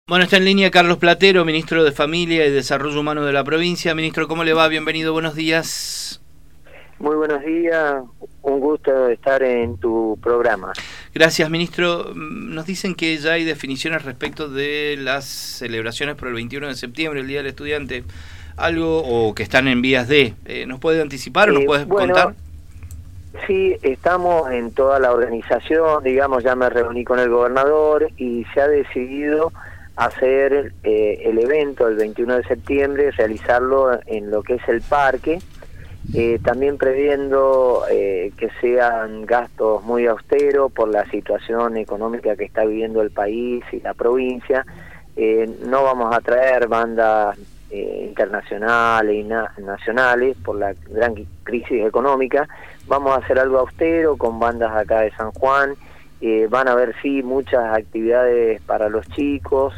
Bueno, está en línea Carlos Platero, ministro de Familia y Desarrollo Humano de la provincia. Ministro, ¿cómo le va? Bienvenido, buenos días. Muy buenos días, un gusto estar en tu programa. Gracias, ministro. Nos dicen que ya hay definiciones respecto de las celebraciones por el 21 de septiembre, el Día del Estudiante, algo o que están en vías de. ¿Nos puede anticipar o nos puede contar? Sí, estamos en toda la organización, digamos, ya me reuní con el gobernador y se ha decidido hacer el evento el 21 de septiembre, realizarlo en lo que es el parque, también previendo que sean gastos muy austeros por la situación económica que está viviendo el país y la provincia. No vamos a traer bandas internacionales y nacionales por la gran crisis económica. Vamos a hacer algo austero con bandas acá de San Juan. Van a haber sí muchas actividades para los chicos,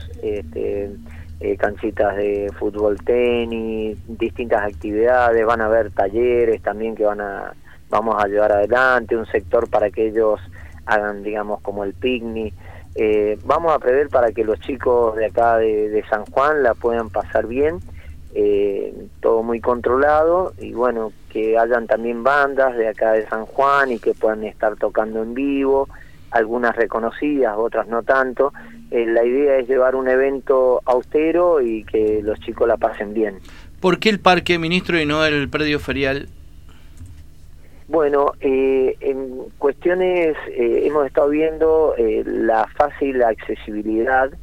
canchitas de fútbol, tenis, distintas actividades, van a haber talleres también que vamos a llevar adelante, un sector para que ellos hagan, digamos, como el picnic. Vamos a prever para que los chicos de acá de San Juan la puedan pasar bien, todo muy controlado, y bueno, que hayan también bandas de acá de San Juan y que puedan estar tocando en vivo, algunas reconocidas, otras no tanto. La idea es llevar un evento austero y que los chicos la pasen bien. ¿Por qué el parque, ministro, y no el predio ferial? Bueno, en cuestiones hemos estado viendo la fácil accesibilidad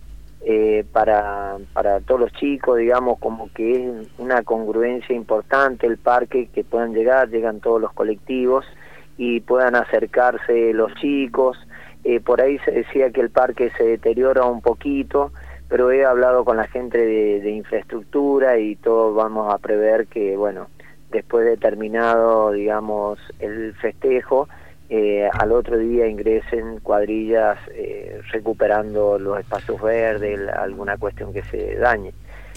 para todos los chicos, digamos, como que es una congruencia importante el parque, que puedan llegan todos los colectivos y puedan acercarse los chicos. Por ahí se decía que el parque se deteriora un poquito, pero he hablado con la gente de infraestructura y todos vamos a prever que, bueno, después de terminado, digamos, el festejo, al otro día ingresen cuadrillas recuperando los espacios verdes, alguna cuestión que se dañe.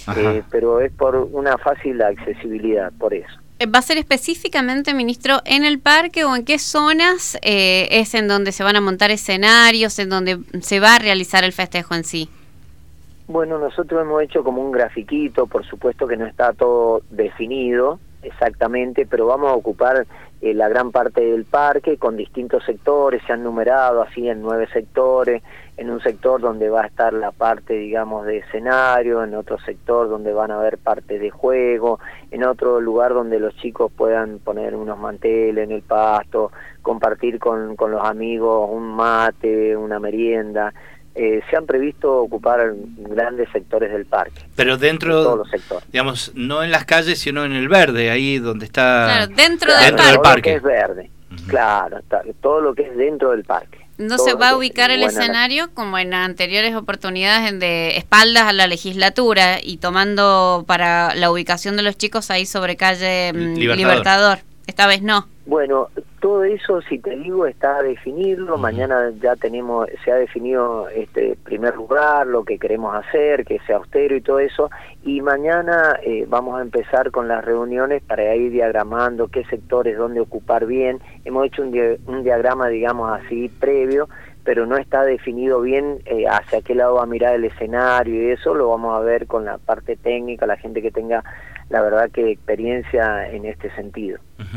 Pero es por una fácil accesibilidad, por eso. ¿Va a ser específicamente, ministro, en el parque o en qué zonas es en donde se van a montar escenarios, en donde se va a realizar el festejo en sí? Bueno, nosotros hemos hecho como un grafiquito, por supuesto que no está todo definido exactamente, pero vamos a ocupar la gran parte del parque con distintos sectores, se han numerado así en 9 sectores, en un sector donde va a estar la parte, digamos, de escenario, en otro sector donde van a haber parte de juego, en otro lugar donde los chicos puedan poner unos manteles en el pasto, compartir con los amigos un mate, una merienda. Se han previsto ocupar grandes sectores del parque. Pero dentro, de todos los sectores, digamos, no en las calles, sino en el verde, ahí donde está... Claro, dentro del parque. Todo lo que es verde, claro, todo lo que es dentro del parque. ¿No se va a ubicar el escenario como en anteriores oportunidades de espaldas a la legislatura y tomando para la ubicación de los chicos ahí sobre calle Libertador? Esta vez no. Bueno, todo eso, si te digo, está a definirlo. Mañana ya se ha definido primer lugar, lo que queremos hacer, que sea austero y todo eso, y mañana vamos a empezar con las reuniones para ir diagramando qué sectores, dónde ocupar bien. Hemos hecho un diagrama, digamos así, previo, pero no está definido bien hacia qué lado va a mirar el escenario, y eso lo vamos a ver con la parte técnica, la gente que tenga, la verdad, que experiencia en este sentido.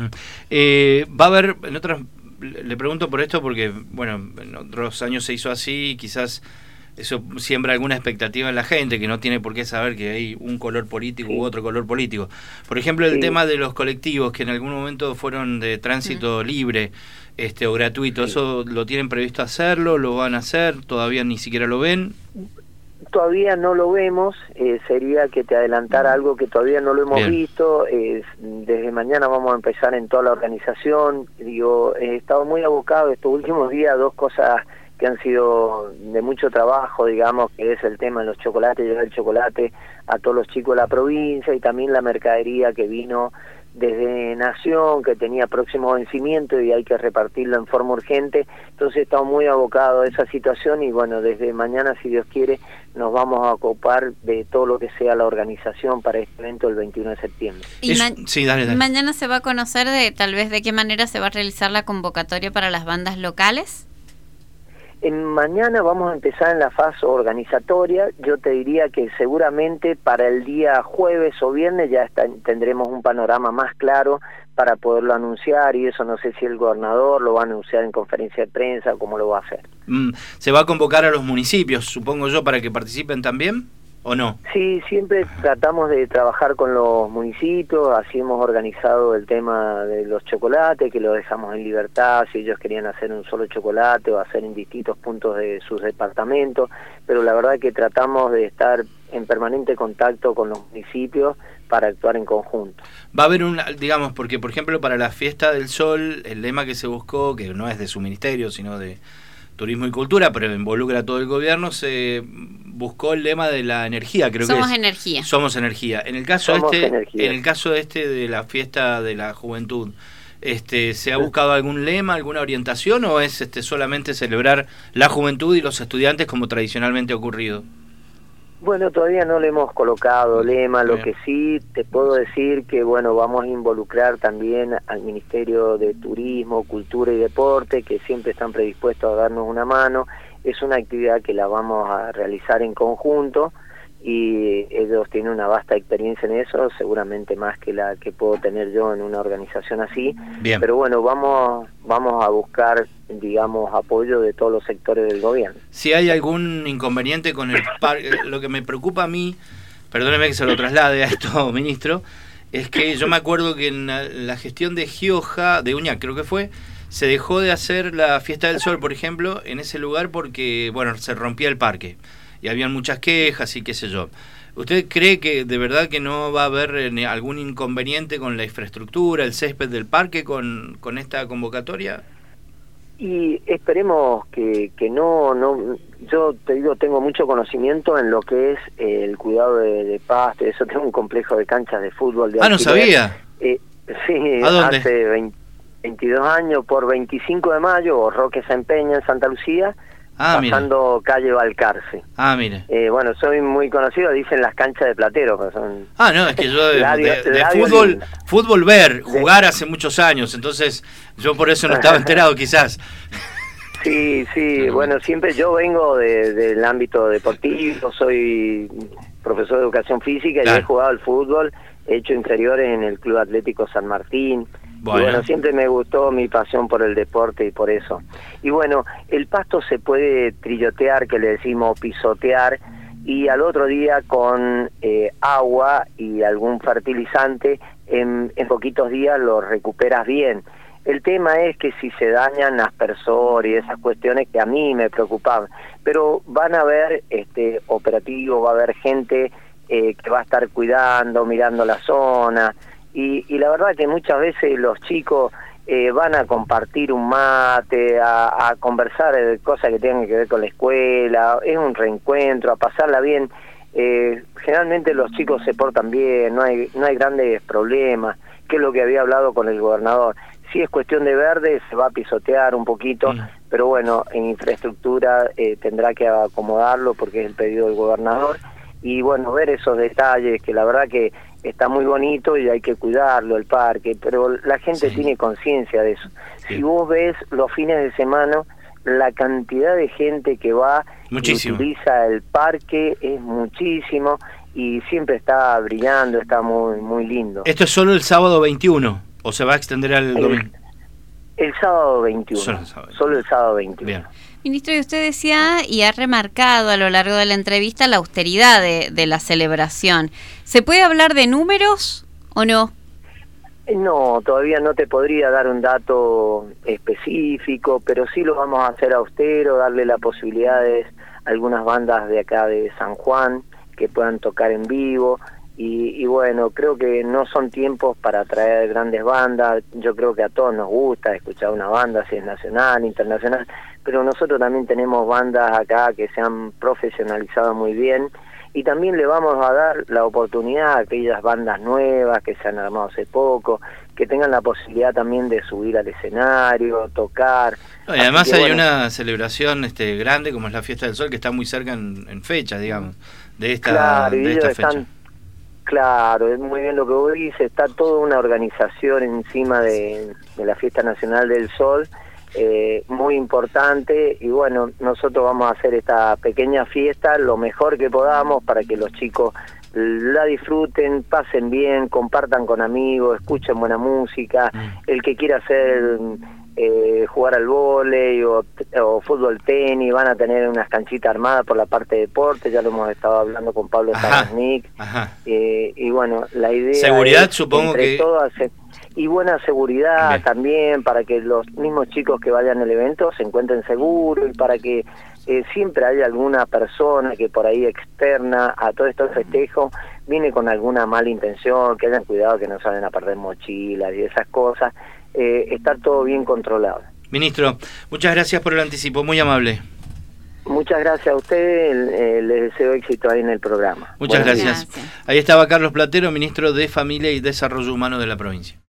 Va a haber, le pregunto por esto porque, bueno, en otros años se hizo así y quizás eso siembra alguna expectativa en la gente que no tiene por qué saber que hay un color político u otro color político. Por ejemplo, el tema de los colectivos que en algún momento fueron de tránsito libre o gratuito, ¿eso lo tienen previsto hacerlo? ¿Lo van a hacer? ¿Todavía ni siquiera lo ven? Todavía no lo vemos, sería que te adelantara algo que todavía no lo hemos visto. Desde mañana vamos a empezar en toda la organización. He estado muy abocado estos últimos días a 2 cosas que han sido de mucho trabajo, digamos, que es el tema de los chocolates, llevar el chocolate a todos los chicos de la provincia, y también la mercadería que vino desde Nación, que tenía próximo vencimiento y hay que repartirlo en forma urgente. Entonces estamos muy abocados a esa situación y bueno, desde mañana, si Dios quiere, nos vamos a ocupar de todo lo que sea la organización para este evento el 21 de septiembre. Y sí, dale. Mañana se va a conocer tal vez de qué manera se va a realizar la convocatoria para las bandas locales. Mañana vamos a empezar en la fase organizatoria. Yo te diría que seguramente para el día jueves o viernes ya tendremos un panorama más claro para poderlo anunciar, y eso no sé si el gobernador lo va a anunciar en conferencia de prensa o cómo lo va a hacer. ¿Se va a convocar a los municipios, supongo yo, para que participen también? ¿O no? Sí, siempre tratamos de trabajar con los municipios, así hemos organizado el tema de los chocolates, que lo dejamos en libertad, si ellos querían hacer un solo chocolate o hacer en distintos puntos de sus departamentos, pero la verdad que tratamos de estar en permanente contacto con los municipios para actuar en conjunto. Va a haber digamos, porque por ejemplo para la Fiesta del Sol, el lema que se buscó, que no es de su ministerio, sino de Turismo y Cultura, pero involucra a todo el gobierno, se buscó el lema de la energía, creo que es. Somos energía. Somos energía. En el caso energía. En el caso de la Fiesta de la Juventud, ¿se ha buscado algún lema, alguna orientación, o es solamente celebrar la juventud y los estudiantes como tradicionalmente ha ocurrido? Bueno, todavía no le hemos colocado lema. Lo que sí te puedo decir que, bueno, vamos a involucrar también al Ministerio de Turismo, Cultura y Deporte, que siempre están predispuestos a darnos una mano. Es una actividad que la vamos a realizar en conjunto, y ellos tienen una vasta experiencia en eso, seguramente más que la que puedo tener yo en una organización así. Bien. Pero bueno, vamos a buscar, digamos, apoyo de todos los sectores del gobierno. Si hay algún inconveniente con el parque, lo que me preocupa a mí, perdóneme que se lo traslade a esto, ministro, es que yo me acuerdo que en la gestión de Gioja, de Uñac creo que fue, se dejó de hacer la Fiesta del Sol, por ejemplo, en ese lugar porque, bueno, se rompía el parque y habían muchas quejas y qué sé yo. ¿Usted cree que de verdad que no va a haber algún inconveniente con la infraestructura, el césped del parque con esta convocatoria? Y esperemos que no. Yo te digo, tengo mucho conocimiento en lo que es el cuidado de pasto. Eso, tengo un complejo de canchas de fútbol. No sabía. Sí, ¿a dónde? Hace 22 años, por 25 de mayo, o Roque se empeña en Santa Lucía, pasando calle Balcarce. Mire. Bueno, soy muy conocido, dicen las canchas de Platero, pero son... no, es que yo de fútbol jugar hace muchos años, entonces yo por eso no estaba enterado quizás. Sí, bueno, siempre yo vengo del ámbito deportivo, soy profesor de educación física, claro, y he jugado al fútbol, he hecho inferiores en el Club Atlético San Martín. Bueno. Y bueno, siempre me gustó mi pasión por el deporte y por eso. Y bueno, el pasto se puede trillotear, que le decimos pisotear, y al otro día con agua y algún fertilizante, en poquitos días lo recuperas bien. El tema es que si se dañan aspersor y esas cuestiones que a mí me preocupaban, pero van a haber operativos, va a haber gente que va a estar cuidando, mirando la zona. Y la verdad que muchas veces los chicos van a compartir un mate, a conversar de cosas que tengan que ver con la escuela, es un reencuentro, a pasarla bien. Generalmente los chicos se portan bien, no hay grandes problemas, que es lo que había hablado con el gobernador. Si es cuestión de verde, se va a pisotear un poquito, pero bueno, en infraestructura tendrá que acomodarlo porque es el pedido del gobernador. Y bueno, ver esos detalles, que la verdad que está muy bonito y hay que cuidarlo, el parque, pero la gente tiene conciencia de eso. Si vos ves los fines de semana, la cantidad de gente que va y utiliza el parque es muchísimo, y siempre está brillando, está muy, muy lindo. ¿Esto es solo el sábado 21 o se va a extender al domingo? El sábado 21, solo el sábado 21. Bien. Ministro, y usted decía y ha remarcado a lo largo de la entrevista la austeridad de la celebración. ¿Se puede hablar de números o no? No, todavía no te podría dar un dato específico, pero sí lo vamos a hacer austero, darle la posibilidad a algunas bandas de acá de San Juan que puedan tocar en vivo. Y bueno, creo que no son tiempos para traer grandes bandas. Yo creo que a todos nos gusta escuchar una banda, si es nacional, internacional, pero nosotros también tenemos bandas acá que se han profesionalizado muy bien, y también le vamos a dar la oportunidad a aquellas bandas nuevas que se han armado hace poco, que tengan la posibilidad también de subir al escenario, tocar. Y además hay una celebración grande como es la Fiesta del Sol, que está muy cerca en fecha, digamos, de esta fecha. Claro, es muy bien lo que vos dices, está toda una organización encima de la Fiesta Nacional del Sol, muy importante, y bueno, nosotros vamos a hacer esta pequeña fiesta lo mejor que podamos para que los chicos la disfruten, pasen bien, compartan con amigos, escuchen buena música. El que quiera hacer jugar al vóley o fútbol, tenis, van a tener unas canchitas armadas por la parte de deporte, ya lo hemos estado hablando con Pablo Stavasnik, y bueno, la idea seguridad, es, supongo que y buena seguridad bien, también, para que los mismos chicos que vayan al evento se encuentren seguros, y para que siempre haya alguna persona que por ahí externa a todo estos festejos viene con alguna mala intención, que hayan cuidado que no salen a perder mochilas y esas cosas. Está todo bien controlado. Ministro, muchas gracias por el anticipo, muy amable. Muchas gracias a ustedes, les deseo éxito ahí en el programa. Muchas gracias. Ahí estaba Carlos Platero, ministro de Familia y Desarrollo Humano de la provincia.